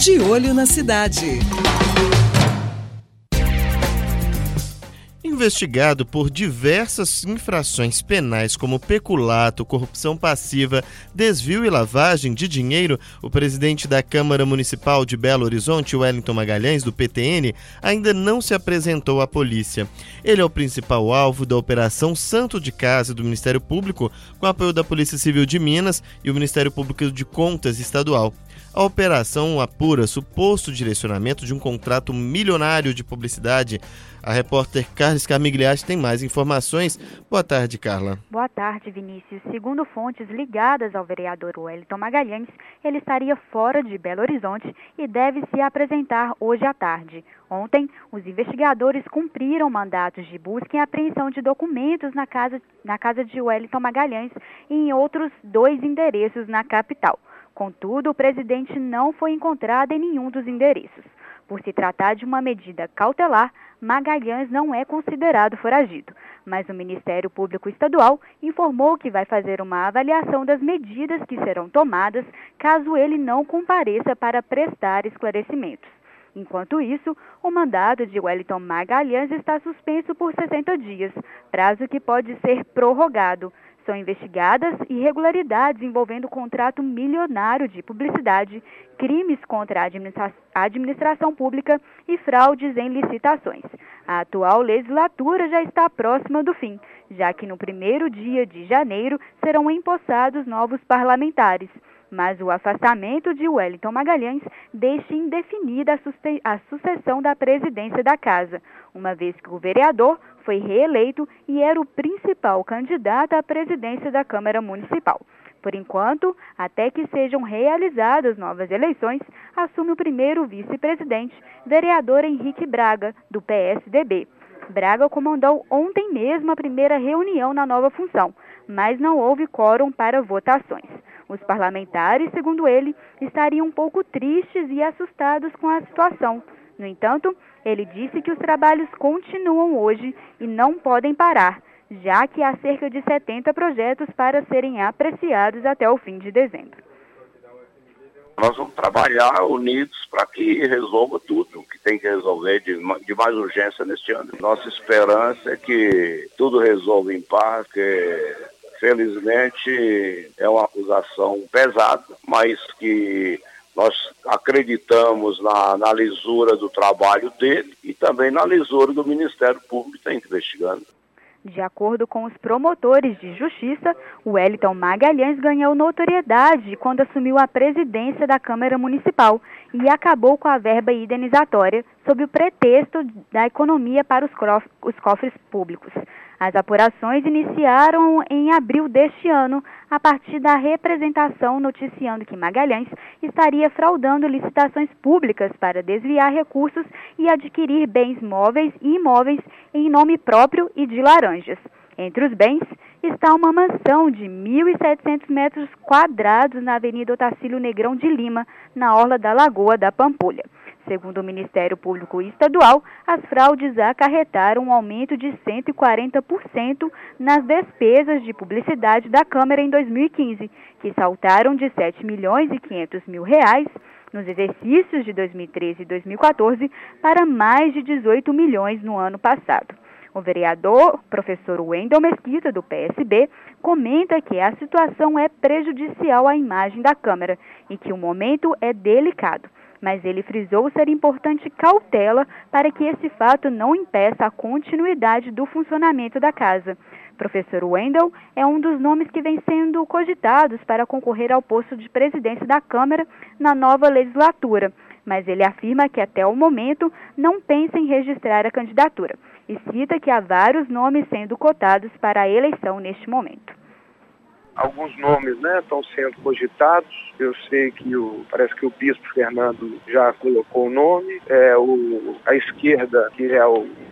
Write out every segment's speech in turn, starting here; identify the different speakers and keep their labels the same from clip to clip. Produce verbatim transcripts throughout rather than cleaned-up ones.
Speaker 1: De Olho na Cidade.
Speaker 2: Investigado por diversas infrações penais como peculato, corrupção passiva, desvio e lavagem de dinheiro, o presidente da Câmara Municipal de Belo Horizonte, Wellington Magalhães, do P T N, ainda não se apresentou à polícia. Ele é o principal alvo da Operação Santo de Casa do Ministério Público, com apoio da Polícia Civil de Minas e o Ministério Público de Contas Estadual. A operação apura suposto direcionamento de um contrato milionário de publicidade. A repórter Carla Scarmigliati tem mais informações. Boa tarde, Carla.
Speaker 3: Boa tarde, Vinícius. Segundo fontes ligadas ao vereador Wellington Magalhães, ele estaria fora de Belo Horizonte e deve se apresentar hoje à tarde. Ontem, os investigadores cumpriram mandatos de busca e apreensão de documentos na casa, na casa de Wellington Magalhães e em outros dois endereços na capital. Contudo, o presidente não foi encontrado em nenhum dos endereços. Por se tratar de uma medida cautelar, Magalhães não é considerado foragido, mas o Ministério Público Estadual informou que vai fazer uma avaliação das medidas que serão tomadas caso ele não compareça para prestar esclarecimentos. Enquanto isso, o mandado de Wellington Magalhães está suspenso por sessenta dias, prazo que pode ser prorrogado. São investigadas irregularidades envolvendo contrato milionário de publicidade, crimes contra a administra- administração pública e fraudes em licitações. A atual legislatura já está próxima do fim, já que no primeiro dia de janeiro serão empossados novos parlamentares. Mas o afastamento de Wellington Magalhães deixa indefinida a, suste- a sucessão da presidência da casa, uma vez que o vereador foi reeleito e era o principal candidato à presidência da Câmara Municipal. Por enquanto, até que sejam realizadas novas eleições, assume o primeiro vice-presidente, vereador Henrique Braga, do P S D B. Braga comandou ontem mesmo a primeira reunião na nova função, mas não houve quórum para votações. Os parlamentares, segundo ele, estariam um pouco tristes e assustados com a situação. No entanto, ele disse que os trabalhos continuam hoje e não podem parar, já que há cerca de setenta projetos para serem apreciados até o fim de dezembro.
Speaker 4: Nós vamos trabalhar unidos para que resolva tudo o que tem que resolver de, de mais urgência neste ano. Nossa esperança é que tudo resolva em paz, que felizmente é uma acusação pesada, mas que nós acreditamos na, na lisura do trabalho dele e também na lisura do Ministério Público que está investigando.
Speaker 3: De acordo com os promotores de justiça, Wellington Magalhães ganhou notoriedade quando assumiu a presidência da Câmara Municipal e acabou com a verba indenizatória sob o pretexto da economia para os cofres públicos. As apurações iniciaram em abril deste ano, a partir da representação noticiando que Magalhães estaria fraudando licitações públicas para desviar recursos e adquirir bens móveis e imóveis em nome próprio e de laranjas. Entre os bens está uma mansão de mil e setecentos metros quadrados na Avenida Otacílio Negrão de Lima, na orla da Lagoa da Pampulha. Segundo o Ministério Público Estadual, as fraudes acarretaram um aumento de cento e quarenta por cento nas despesas de publicidade da Câmara em dois mil e quinze, que saltaram de sete milhões e quinhentos mil reais nos exercícios de dois mil e treze e dois mil e quatorze para mais de dezoito milhões no ano passado. O vereador, professor Wendel Mesquita, do P S B, comenta que a situação é prejudicial à imagem da Câmara e que o momento é delicado. Mas ele frisou ser importante cautela para que esse fato não impeça a continuidade do funcionamento da casa. Professor Wendel é um dos nomes que vem sendo cogitados para concorrer ao posto de presidência da Câmara na nova legislatura, mas ele afirma que até o momento não pensa em registrar a candidatura e cita que há vários nomes sendo cotados para a eleição neste momento.
Speaker 5: Alguns nomes, né, estão sendo cogitados. Eu sei que o, parece que o bispo Fernando já colocou o nome. É, o, a esquerda, que é o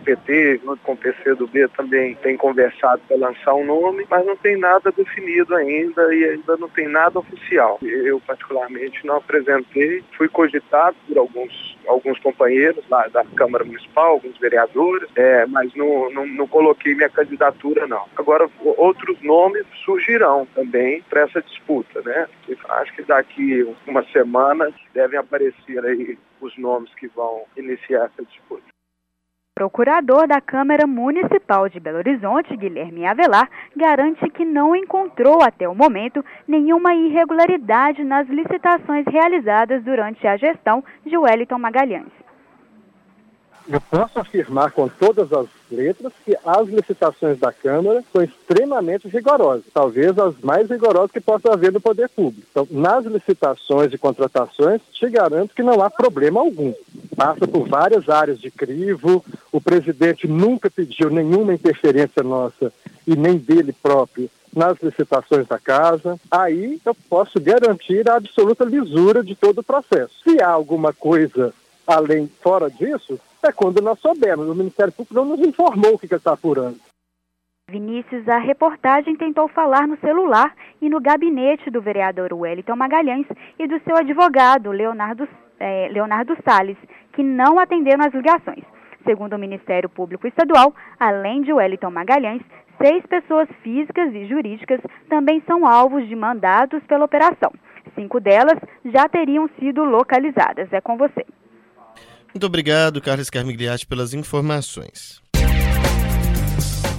Speaker 5: P T, junto com o P C do B, também tem conversado para lançar um nome, mas não tem nada definido ainda e ainda não tem nada oficial. Eu, particularmente, não apresentei, fui cogitado por alguns, alguns companheiros lá da Câmara Municipal, alguns vereadores, é, mas não, não, não coloquei minha candidatura, não. Agora, outros nomes surgirão também para essa disputa, né? Eu acho que daqui uma semana devem aparecer aí os nomes que vão iniciar essa disputa.
Speaker 3: Procurador da Câmara Municipal de Belo Horizonte, Guilherme Avelar, garante que não encontrou até o momento nenhuma irregularidade nas licitações realizadas durante a gestão de Wellington Magalhães.
Speaker 1: Eu posso afirmar com todas as letras que as licitações da Câmara são extremamente rigorosas, talvez as mais rigorosas que possa haver no poder público. Então, nas licitações e contratações, te garanto que não há problema algum. Passa por várias áreas de crivo, o presidente nunca pediu nenhuma interferência nossa e nem dele próprio nas licitações da casa. Aí eu posso garantir a absoluta lisura de todo o processo. Se há alguma coisa além, fora disso, é quando nós soubermos. O Ministério Público não nos informou o que ele está apurando.
Speaker 3: Vinícius, a reportagem tentou falar no celular e no gabinete do vereador Wellington Magalhães e do seu advogado, Leonardo, eh, Leonardo Salles, que não atenderam as ligações. Segundo o Ministério Público Estadual, além de Wellington Magalhães, seis pessoas físicas e jurídicas também são alvos de mandados pela operação. Cinco delas já teriam sido localizadas. É com você.
Speaker 2: Muito obrigado, Carlos Carmigliati, pelas informações.